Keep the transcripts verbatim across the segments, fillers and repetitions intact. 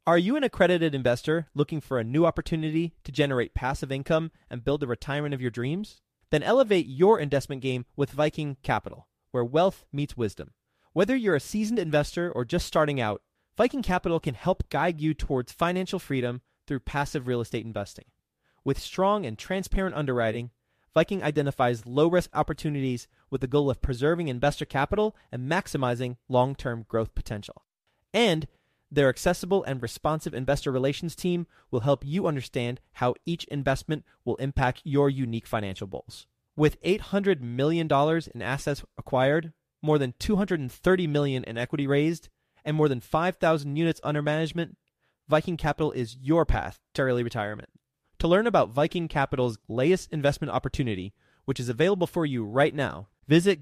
Are you an accredited investor looking for a new opportunity to generate passive income and build the retirement of your dreams? Then elevate your investment game with Viking Capital, where wealth meets wisdom. Whether you're a seasoned investor or just starting out, Viking Capital can help guide you towards financial freedom through passive real estate investing. With strong and transparent underwriting, Viking identifies low-risk opportunities with the goal of preserving investor capital and maximizing long-term growth potential. And their accessible and responsive investor relations team will help you understand how each investment will impact your unique financial goals. With eight hundred million dollars in assets acquired, more than two hundred thirty million dollars in equity raised, and more than five thousand units under management, Viking Capital is your path to early retirement. To learn about Viking Capital's latest investment opportunity, which is available for you right now, visit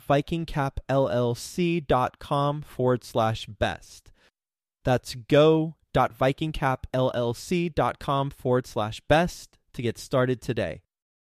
go.vikingcapllc.com forward slash best. That's go.vikingcapllc.com forward slash best to get started today.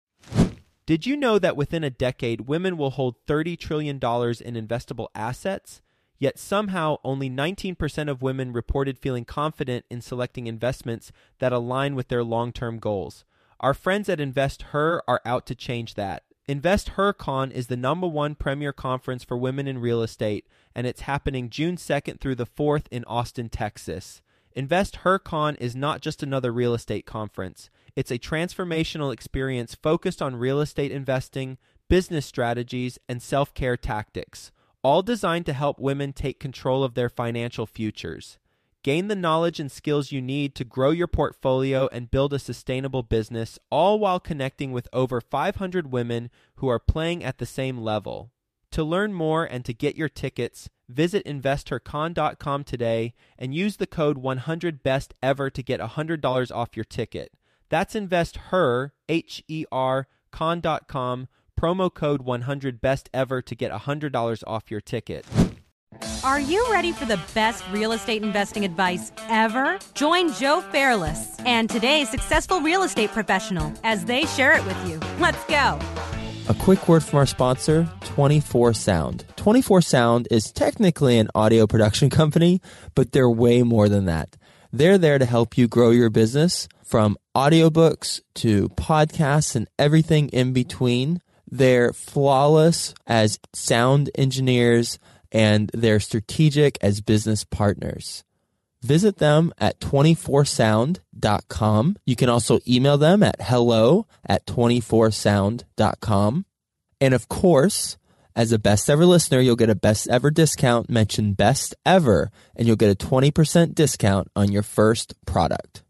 Did you know that within a decade, women will hold thirty trillion dollars in investable assets? Yet somehow only nineteen percent of women reported feeling confident in selecting investments that align with their long-term goals. Our friends at InvestHer are out to change that. InvestHerCon is the number one premier conference for women in real estate, and it's happening June second through the fourth in Austin, Texas. InvestHerCon is not just another real estate conference. It's a transformational experience focused on real estate investing, business strategies, and self-care tactics, all designed to help women take control of their financial futures. Gain the knowledge and skills you need to grow your portfolio and build a sustainable business, all while connecting with over five hundred women who are playing at the same level. To learn more and to get your tickets, visit investor con dot com today and use the code one hundred best ever to get one hundred dollars off your ticket. That's InvestHer, H E R, con dot com, promo code one hundred best ever to get one hundred dollars off your ticket. Are you ready for the best real estate investing advice ever? Join Joe Fairless and today's successful real estate professional as they share it with you. Let's go. A quick word from our sponsor, twenty-four sound. twenty-four sound is technically an audio production company, but they're way more than that. They're there to help you grow your business from audiobooks to podcasts and everything in between. They're flawless as sound engineers, and they're strategic as business partners. Visit them at twenty-four sound dot com. You can also email them at hello at twenty-four sound dot com. And of course, as a best ever listener, you'll get a best ever discount. Mention best ever, and you'll get a twenty percent discount on your first product.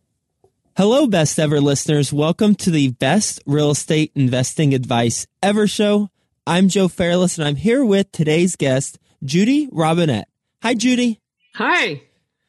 Hello, best ever listeners. Welcome to the Best Real Estate Investing Advice Ever show. I'm Joe Fairless, and I'm here with today's guest, Judy Robinette. Hi, Judy. Hi.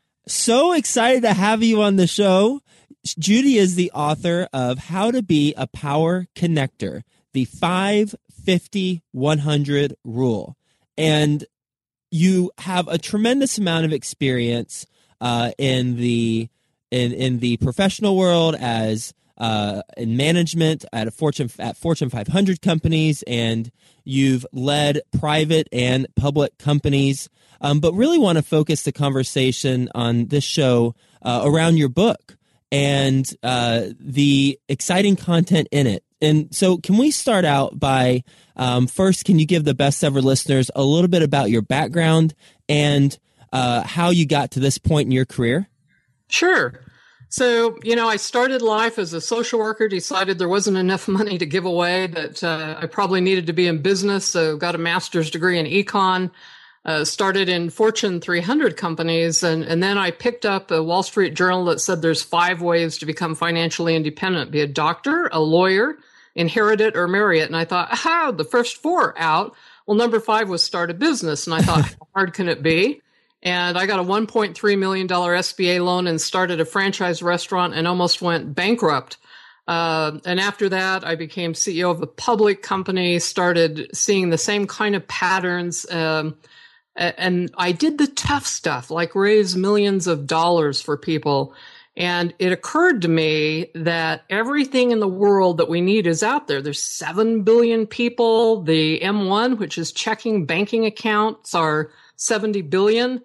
So excited to have you on the show. Judy is the author of How to Be a Power Connector, the five fifty one hundred rule. And you have a tremendous amount of experience uh, in the in in the professional world as uh, in management at a Fortune at Fortune five hundred companies, and you've led private and public companies. Um, but really want to focus the conversation on this show uh, around your book and uh, the exciting content in it. And so can we start out by um, first, can you give the best ever listeners a little bit about your background and uh, how you got to this point in your career? Sure. So, you know, I started life as a social worker, decided there wasn't enough money to give away, that uh, I probably needed to be in business. So got a master's degree in econ, uh, started in Fortune three hundred companies. And, and then I picked up a Wall Street Journal that said there's five ways to become financially independent: be a doctor, a lawyer, inherit it, or marry it. And I thought, aha, the first four out. Well, number five was start a business. And I thought, how hard can it be? And I got a one point three million dollars S B A loan and started a franchise restaurant and almost went bankrupt. Uh, and after that, I became C E O of a public company, started seeing the same kind of patterns. Um, and I did the tough stuff, like raise millions of dollars for people. And it occurred to me that everything in the world that we need is out there. There's seven billion people. The M one, which is checking banking accounts, are seventy billion.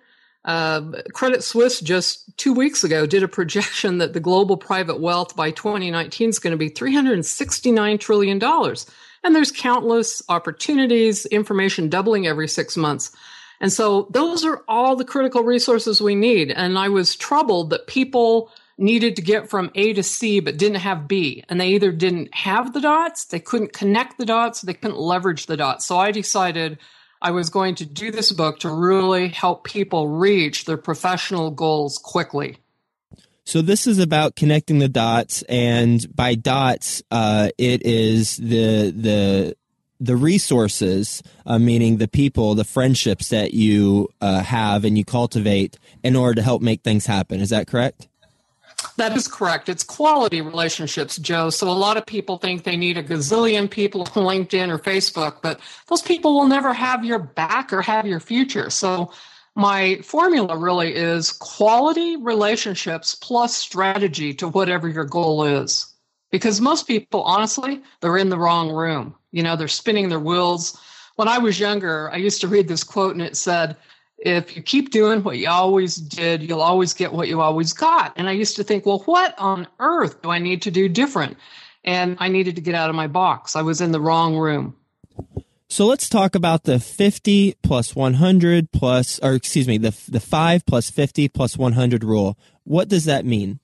Uh, Credit Suisse just two weeks ago did a projection that the global private wealth by twenty nineteen is going to be three hundred sixty-nine trillion dollars. And there's countless opportunities, information doubling every six months. And so those are all the critical resources we need. And I was troubled that people needed to get from A to C but didn't have B. And they either didn't have the dots, they couldn't connect the dots, they couldn't leverage the dots. So I decided I was going to do this book to really help people reach their professional goals quickly. So this is about connecting the dots, and by dots, uh, it is the the the resources, uh, meaning the people, the friendships that you uh, have and you cultivate in order to help make things happen. Is that correct? That is correct. It's quality relationships, Joe. So a lot of people think they need a gazillion people on LinkedIn or Facebook, but those people will never have your back or have your future. So my formula really is quality relationships plus strategy to whatever your goal is. Because most people, honestly, they're in the wrong room. You know, they're spinning their wheels. When I was younger, I used to read this quote and it said, if you keep doing what you always did, you'll always get what you always got. And I used to think, well, what on earth do I need to do different? And I needed to get out of my box. I was in the wrong room. So let's talk about the fifty plus one hundred plus, or excuse me, the the five plus fifty plus one hundred rule. What does that mean?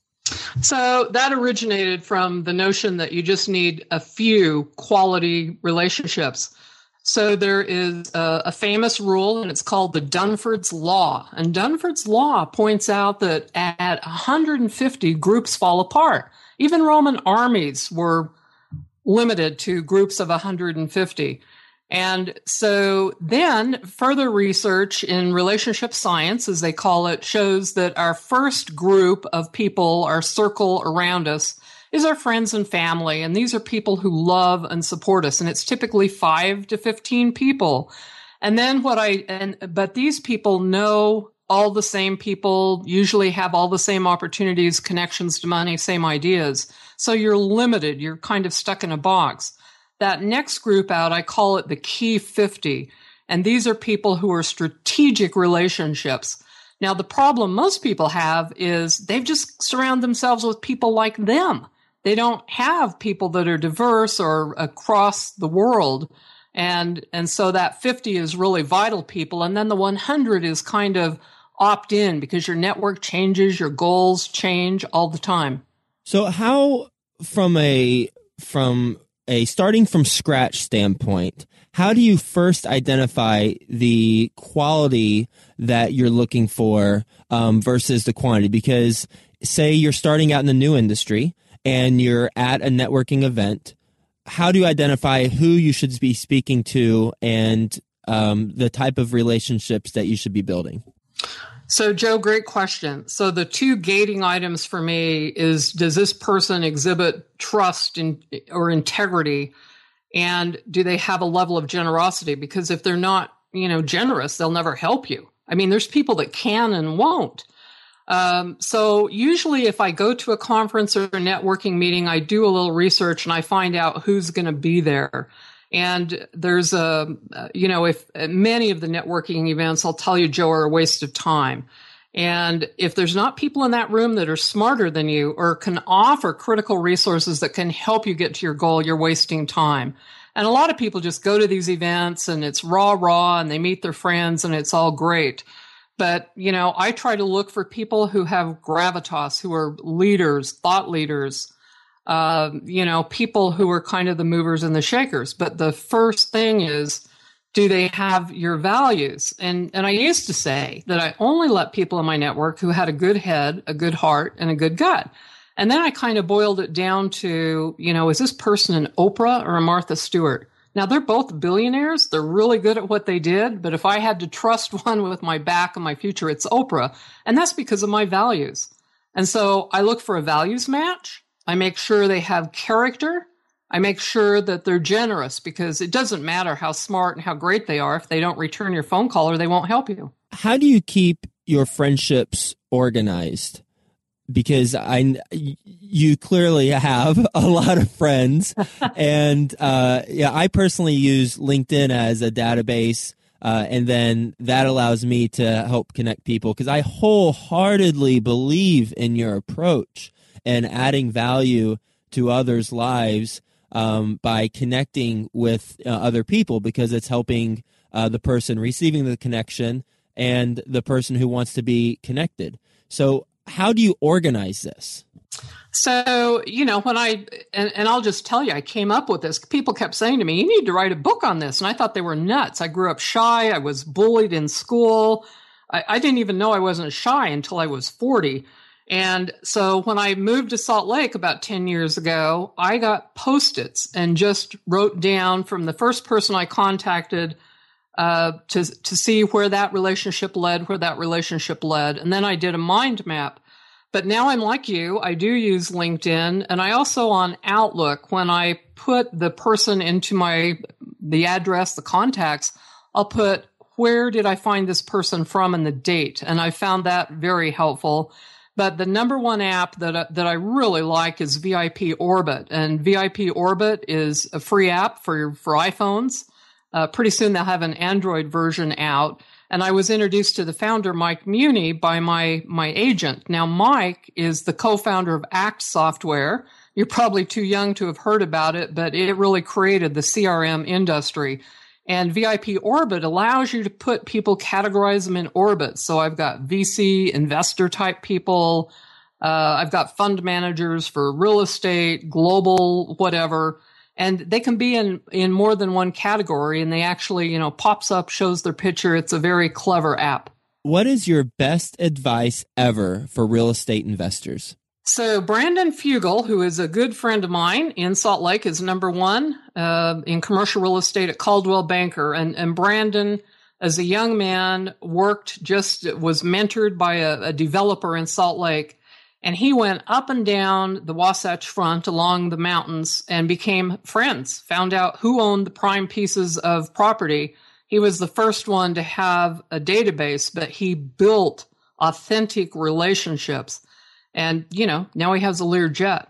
So that originated from the notion that you just need a few quality relationships. So there is a, a famous rule, and it's called the Dunford's Law. And Dunford's Law points out that at one hundred fifty, groups fall apart. Even Roman armies were limited to groups of one hundred fifty. And so then further research in relationship science, as they call it, shows that our first group of people, our circle around us, is our friends and family. And these are people who love and support us. And it's typically five to fifteen people. And then what I, and, but these people know all the same people, usually have all the same opportunities, connections to money, same ideas. So you're limited. You're kind of stuck in a box. That next group out, I call it the key fifty. And these are people who are strategic relationships. Now, the problem most people have is they've just surrounded themselves with people like them. They don't have people that are diverse or across the world. And, and so that fifty is really vital people. And then the one hundred is kind of opt in because your network changes, your goals change all the time. So how, from a, from a starting from scratch standpoint, how do you first identify the quality that you're looking for um, versus the quantity? Because say you're starting out in a new industry and you're at a networking event, how do you identify who you should be speaking to and um, the type of relationships that you should be building? So, Joe, great question. So the two gating items for me is, does this person exhibit trust in, or integrity? And do they have a level of generosity? Because if they're not, you know, generous, they'll never help you. I mean, there's people that can and won't. Um, so usually if I go to a conference or a networking meeting, I do a little research and I find out who's going to be there. And there's a, you know, if many of the networking events, I'll tell you, Joe, are a waste of time. And if there's not people in that room that are smarter than you or can offer critical resources that can help you get to your goal, you're wasting time. And a lot of people just go to these events and it's raw, raw, and they meet their friends and it's all great. But, you know, I try to look for people who have gravitas, who are leaders, thought leaders, Uh, you know, people who are kind of the movers and the shakers. But the first thing is, do they have your values? And and I used to say that I only let people in my network who had a good head, a good heart, and a good gut. And then I kind of boiled it down to, you know, is this person an Oprah or a Martha Stewart? Now, they're both billionaires. They're really good at what they did. But if I had to trust one with my back and my future, it's Oprah. And that's because of my values. And so I look for a values match. I make sure they have character. I make sure that they're generous, because it doesn't matter how smart and how great they are. If they don't return your phone call or they won't help you. How do you keep your friendships organized? Because I, you clearly have a lot of friends. and uh, yeah, I personally use LinkedIn as a database. Uh, and then that allows me to help connect people because I wholeheartedly believe in your approach and adding value to others' lives um, by connecting with uh, other people, because it's helping uh, the person receiving the connection and the person who wants to be connected. So how do you organize this? So, you know, when I, and, and I'll just tell you, I came up with this. People kept saying to me, you need to write a book on this. And I thought they were nuts. I grew up shy. I was bullied in school. I, I didn't even know I wasn't shy until I was forty. And so when I moved to Salt Lake about ten years ago, I got Post-its and just wrote down from the first person I contacted uh, to, to see where that relationship led, where that relationship led. And then I did a mind map. But now I'm like you, I do use LinkedIn, and I also on Outlook, when I put the person into my, the address, the contacts, I'll put, where did I find this person from and the date? And I found that very helpful. But the number one app that, that I really like is V I P Orbit. And V I P Orbit is a free app for, for iPhones. Uh, pretty soon they'll have an Android version out. And I was introduced to the founder, Mike Muni, by my, my agent. Now, Mike is the co-founder of Act Software. You're probably too young to have heard about it, but it really created the C R M industry. And V I P Orbit allows you to put people, categorize them in orbits. So I've got V C, investor type people. Uh, I've got fund managers for real estate, global, whatever. And they can be in, in more than one category, and they actually, you know, pops up, shows their picture. It's a very clever app. What is your best advice ever for real estate investors? So Brandon Fugel, who is a good friend of mine in Salt Lake, is number one uh, in commercial real estate at Coldwell Banker. And, and Brandon, as a young man, worked just, was mentored by a, a developer in Salt Lake. And he went up and down the Wasatch Front along the mountains and became friends, found out who owned the prime pieces of property. He was the first one to have a database, but he built authentic relationships. And, you know, now he has a Learjet.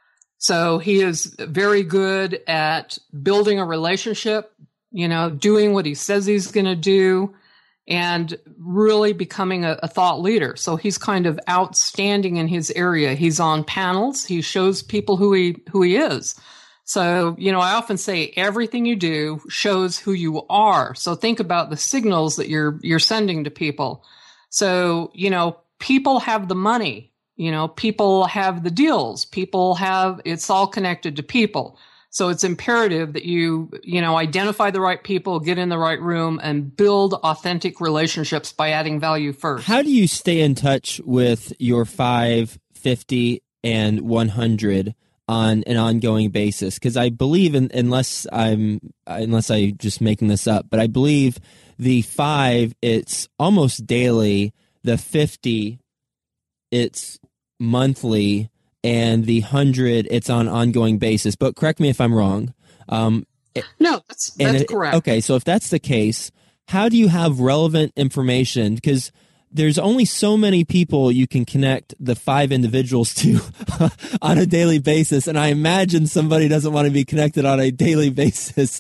So he is very good at building a relationship, you know, doing what he says he's going to do, and really becoming a, a thought leader. So he's kind of outstanding in his area. He's on panels. He shows people who he, who he is. So, you know, I often say everything you do shows who you are. So think about the signals that you're, you're sending to people. So, you know, people have the money, you know, people have the deals, people have, it's all connected to people. So it's imperative that you, you know, identify the right people, get in the right room, and build authentic relationships by adding value first. How do you stay in touch with your five, fifty, and one hundred on an ongoing basis? Because I believe, in, unless I'm, unless I just making this up, but I believe the five, it's almost daily. The fifty, it's monthly. And the hundred, it's on ongoing basis. But correct me if I'm wrong. Um, no, that's, that's it, correct. Okay, so if that's the case, how do you have relevant information? Because there's only so many people you can connect the five individuals to on a daily basis. And I imagine somebody doesn't want to be connected on a daily basis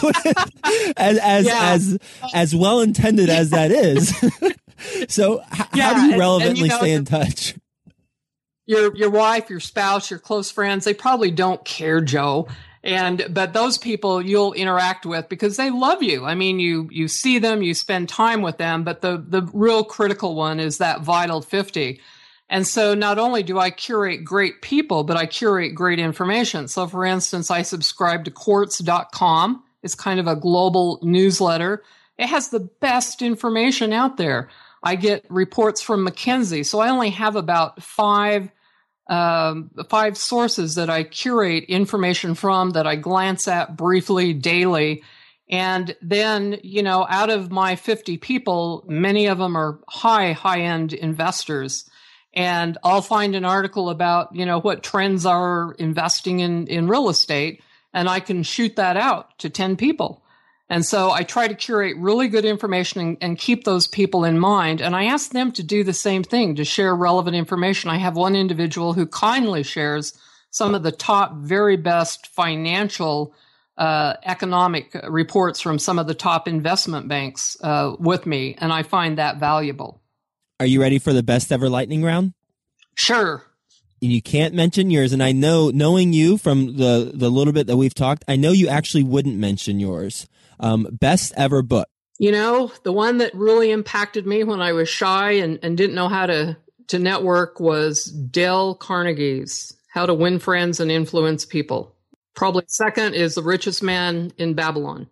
as, as, yeah. as, as well-intended as that is. So h- yeah, how do you relevantly and, and you know, stay in touch? Your your wife, your spouse, your close friends, they probably don't care, Joe. And but those people you'll interact with because they love you. I mean, you you see them, you spend time with them, but the the real critical one is that vital fifty. And so not only do I curate great people, but I curate great information. So for instance, I subscribe to quartz dot com. It's kind of a global newsletter. It has the best information out there. I get reports from McKinsey. So I only have about five Um, five sources that I curate information from, that I glance at briefly daily. And then, you know, out of my fifty people, many of them are high, high end investors. And I'll find an article about, you know, what trends are investing in, in real estate, and I can shoot that out to ten people. And so I try to curate really good information and, and keep those people in mind. And I ask them to do the same thing, to share relevant information. I have one individual who kindly shares some of the top, very best financial uh, economic reports from some of the top investment banks uh, with me, and I find that valuable. Are you ready for the best ever lightning round? Sure. You can't mention yours, and I know, knowing you from the, the little bit that we've talked, I know you actually wouldn't mention yours. Um, best ever book. You know, the one that really impacted me when I was shy and, and didn't know how to, to network was Dale Carnegie's How to Win Friends and Influence People. Probably second is The Richest Man in Babylon.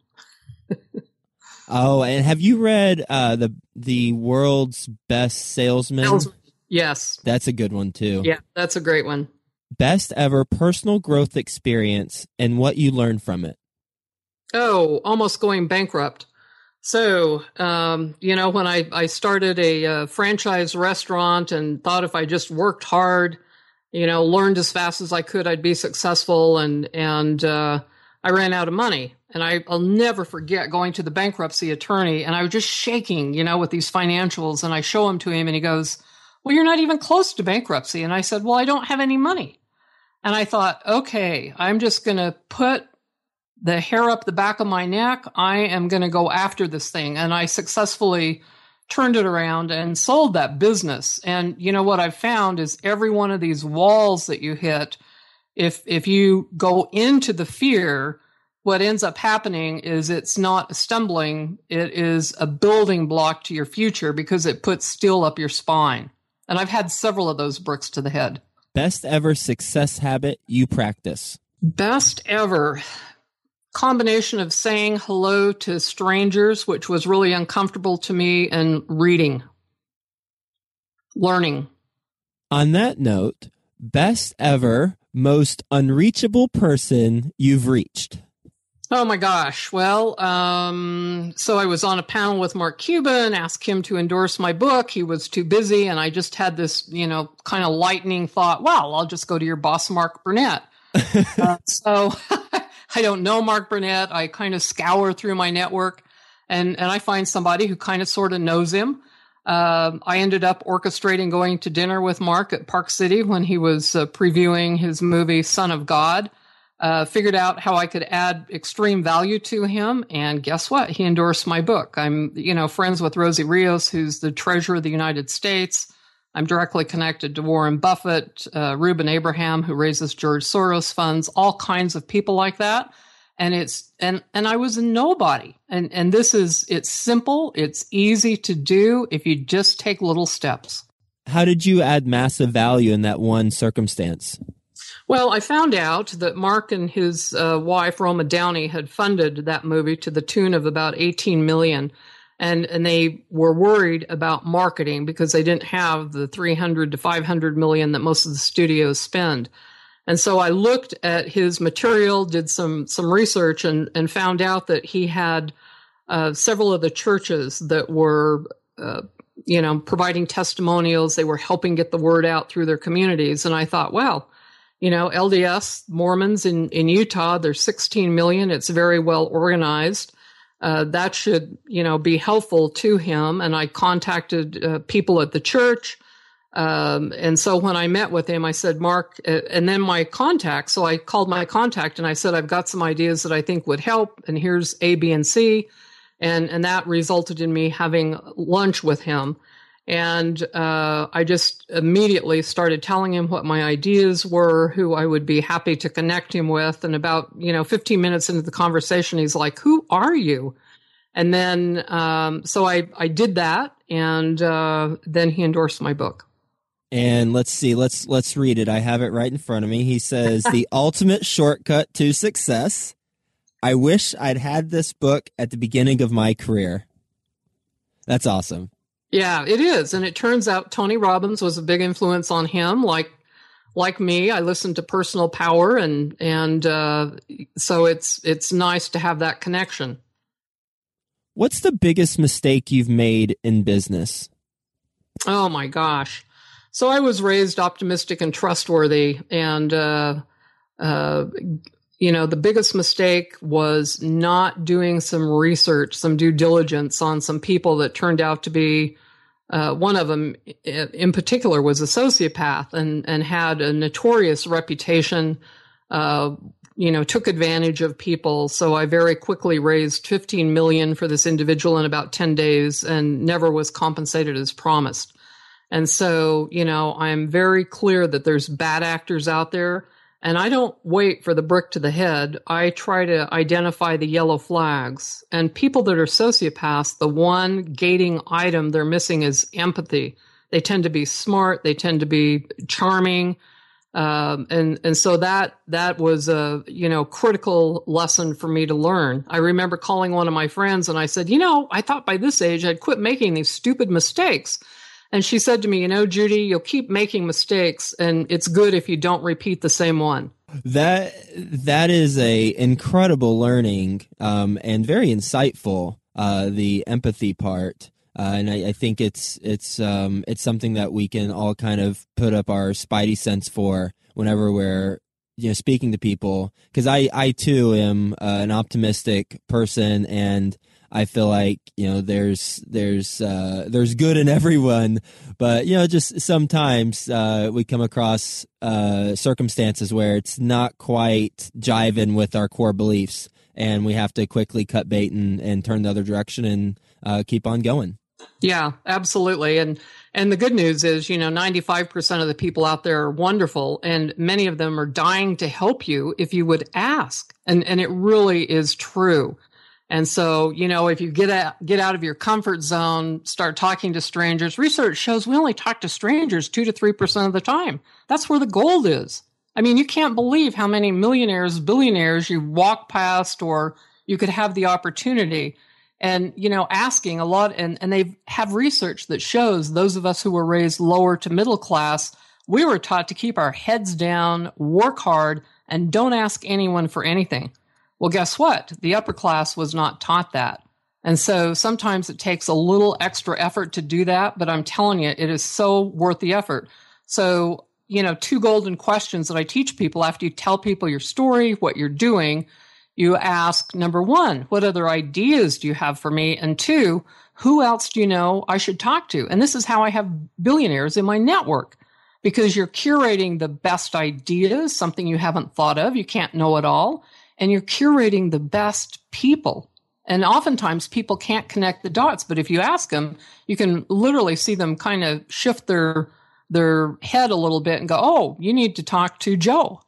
Oh, and have you read uh, the the World's Best Salesman? Salesman. Yes. That's a good one, too. Yeah, that's a great one. Best ever personal growth experience and what you learned from it. Oh, almost going bankrupt. So, um, you know, when I, I started a uh, franchise restaurant and thought if I just worked hard, you know, learned as fast as I could, I'd be successful. And, and uh, I ran out of money. And I, I'll never forget going to the bankruptcy attorney. And I was just shaking, you know, with these financials. And I show them to him and he goes, well, you're not even close to bankruptcy. And I said, well, I don't have any money. And I thought, okay, I'm just going to put the hair up the back of my neck. I am going to go after this thing. And I successfully turned it around and sold that business. And you know what I've found is every one of these walls that you hit, if if you go into the fear, what ends up happening is it's not a stumbling, it is a building block to your future because it puts steel up your spine. And I've had several of those bricks to the head. Best ever success habit you practice. Best ever. Combination of saying hello to strangers, which was really uncomfortable to me, and reading. Learning. On that note, best ever, most unreachable person you've reached. Oh my gosh. Well, um, so I was on a panel with Mark Cuban, asked him to endorse my book. He was too busy. And I just had this, you know, kind of lightning thought, well, I'll just go to your boss, Mark Burnett. uh, so I don't know Mark Burnett. I kind of scour through my network and, and I find somebody who kind of sort of knows him. Uh, I ended up orchestrating going to dinner with Mark at Park City when he was uh, previewing his movie, Son of God. Uh, figured out how I could add extreme value to him. And guess what? He endorsed my book. I'm, you know, friends with Rosie Rios, who's the treasurer of the United States. I'm directly connected to Warren Buffett, uh, Reuben Abraham, who raises George Soros funds, all kinds of people like that. And it's, and, and I was a nobody. And, and this is, it's simple. It's easy to do if you just take little steps. How did you add massive value in that one circumstance? Well, I found out that Mark and his uh, wife, Roma Downey, had funded that movie to the tune of about eighteen million dollars. And, and they were worried about marketing because they didn't have the three hundred to five hundred million that most of the studios spend. And so I looked at his material, did some, some research and, and found out that he had uh, several of the churches that were, uh, you know, providing testimonials. They were helping get the word out through their communities. And I thought, well, you know, L D S Mormons in, in Utah, there's sixteen million. It's very well organized. Uh, that should, you know, be helpful to him. And I contacted uh, people at the church. Um, and so when I met with him, I said, Mark, uh, and then my contact. So I called my contact and I said, I've got some ideas that I think would help. And here's A, B, and C. And, and that resulted in me having lunch with him. And uh, I just immediately started telling him what my ideas were, who I would be happy to connect him with. And about, you know, fifteen minutes into the conversation, he's like, who are you? And then, um, so I, I did that. And uh, then he endorsed my book. And let's see, let's, let's read it. I have it right in front of me. He says, the ultimate shortcut to success. I wish I'd had this book at the beginning of my career. That's awesome. Yeah, it is. And it turns out Tony Robbins was a big influence on him. Like, like me, I listened to Personal Power and, and, uh, so it's, it's nice to have that connection. What's the biggest mistake you've made in business? Oh my gosh. So I was raised optimistic and trustworthy and, uh, uh, you know, the biggest mistake was not doing some research, some due diligence on some people that turned out to be, uh, one of them in particular was a sociopath and, and had a notorious reputation, uh, you know, took advantage of people. So I very quickly raised fifteen million dollars for this individual in about ten days and never was compensated as promised. And so, you know, I'm very clear that there's bad actors out there, and I don't wait for the brick to the head. I try to identify the yellow flags. And people that are sociopaths, the one gating item they're missing is empathy. They tend to be smart. They tend to be charming. Um, and, and so that, that was a, you know, critical lesson for me to learn. I remember calling one of my friends and I said, you know, I thought by this age I'd quit making these stupid mistakes. And she said to me, you know, Judy, you'll keep making mistakes, and it's good if you don't repeat the same one. That that is a incredible learning, um, and very insightful. Uh, the empathy part, uh, and I, I think it's it's um, it's something that we can all kind of put up our spidey sense for whenever we're you know speaking to people. Because I I too am uh, an optimistic person, and I feel like, you know, there's there's uh, there's good in everyone, but, you know, just sometimes uh, we come across uh, circumstances where it's not quite jiving with our core beliefs, and we have to quickly cut bait and, and turn the other direction and uh, keep on going. Yeah, absolutely. And and the good news is, you know, ninety-five percent of the people out there are wonderful, and many of them are dying to help you if you would ask. And and it really is true. And so, you know, if you get out, get out of your comfort zone, start talking to strangers, research shows we only talk to strangers two to three percent of the time. That's where the gold is. I mean, you can't believe how many millionaires, billionaires you walk past, or you could have the opportunity. And, you know, asking a lot, and, and they have research that shows those of us who were raised lower to middle class, we were taught to keep our heads down, work hard, and don't ask anyone for anything. Well, guess what? The upper class was not taught that. And so sometimes it takes a little extra effort to do that, but I'm telling you, it is so worth the effort. So, you know, two golden questions that I teach people after you tell people your story, what you're doing. You ask, number one, what other ideas do you have for me? And two, who else do you know I should talk to? And this is how I have billionaires in my network, because you're curating the best ideas, something you haven't thought of. You can't know it all. And you're curating the best people. And oftentimes people can't connect the dots, but if you ask them, you can literally see them kind of shift their their head a little bit and go, oh, you need to talk to Joe.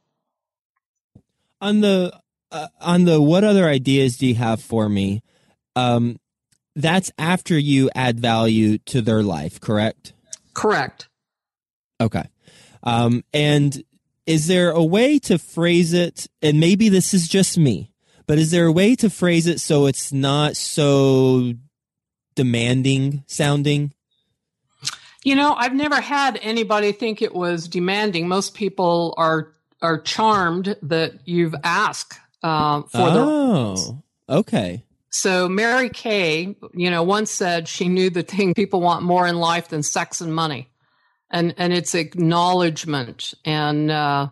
On the uh, on the what other ideas do you have for me? Um, that's after you add value to their life, correct? Correct. Okay. Um, and is there a way to phrase it, and maybe this is just me, but is there a way to phrase it so it's not so demanding sounding? You know, I've never had anybody think it was demanding. Most people are are charmed that you've asked uh, for oh, their... okay. So Mary Kay, you know, once said she knew the thing people want more in life than sex and money. And and it's acknowledgement. And, uh,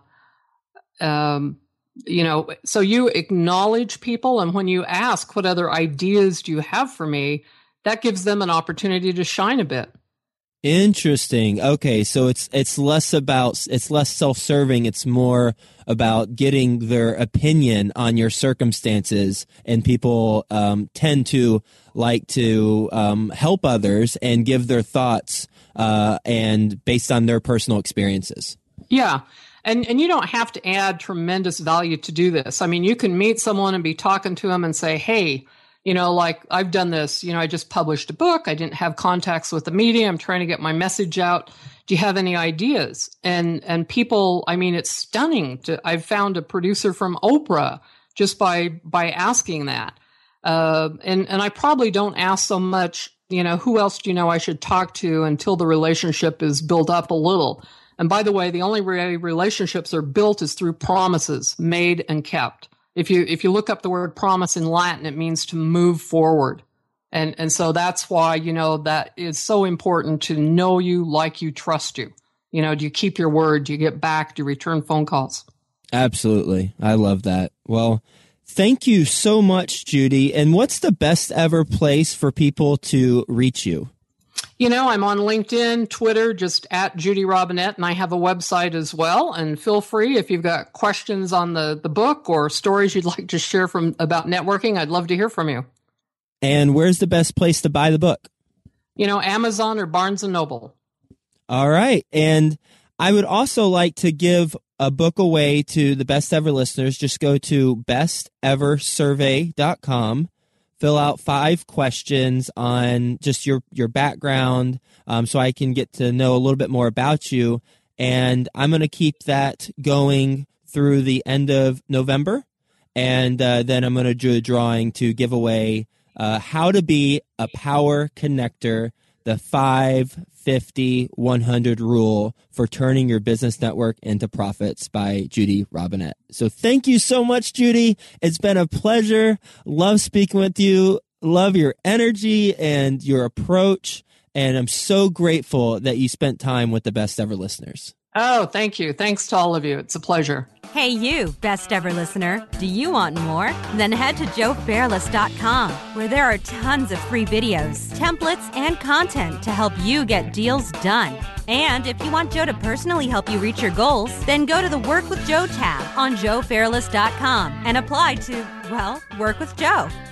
um, you know, so you acknowledge people. And when you ask, what other ideas do you have for me? That gives them an opportunity to shine a bit. Interesting. Okay. So it's, it's less about, it's less self-serving. It's more about getting their opinion on your circumstances. And people, um, tend to like to, um, help others and give their thoughts Uh, and based on their personal experiences. Yeah. And and you don't have to add tremendous value to do this. I mean, you can meet someone and be talking to them and say, hey, you know, like I've done this, you know, I just published a book. I didn't have contacts with the media. I'm trying to get my message out. Do you have any ideas? And and people, I mean, it's stunning. To, I've found a producer from Oprah just by by asking that. Uh, and, and I probably don't ask so much, you know, who else do you know I should talk to until the relationship is built up a little. And by the way, the only way relationships are built is through promises made and kept. If you if you look up the word promise in Latin, it means to move forward. And and so that's why, you know, that is so important to know you, like you, trust you. You know, do you keep your word? Do you get back? Do you return phone calls? Absolutely. I love that. Well, thank you so much, Judy. And what's the best ever place for people to reach you? You know, I'm on LinkedIn, Twitter, just at Judy Robinette, and I have a website as well. And feel free, if you've got questions on the, the book or stories you'd like to share from about networking, I'd love to hear from you. And where's the best place to buy the book? You know, Amazon or Barnes and Noble. All right. And I would also like to give a book away to the best ever listeners. Just go to best ever survey dot com. Fill out five questions on just your, your background um, so I can get to know a little bit more about you. And I'm going to keep that going through the end of November. And uh, then I'm going to do a drawing to give away uh, How to Be a Power Connector, the five, fifty, one hundred rule for turning your business network into profits by Judy Robinette. So thank you so much, Judy. It's been a pleasure. Love speaking with you. Love your energy and your approach. And I'm so grateful that you spent time with the best ever listeners. Oh, thank you. Thanks to all of you. It's a pleasure. Hey, you, best ever listener. Do you want more? Then head to joe fairless dot com, where there are tons of free videos, templates, and content to help you get deals done. And if you want Joe to personally help you reach your goals, then go to the Work with Joe tab on joe fairless dot com and apply to, well, work with Joe.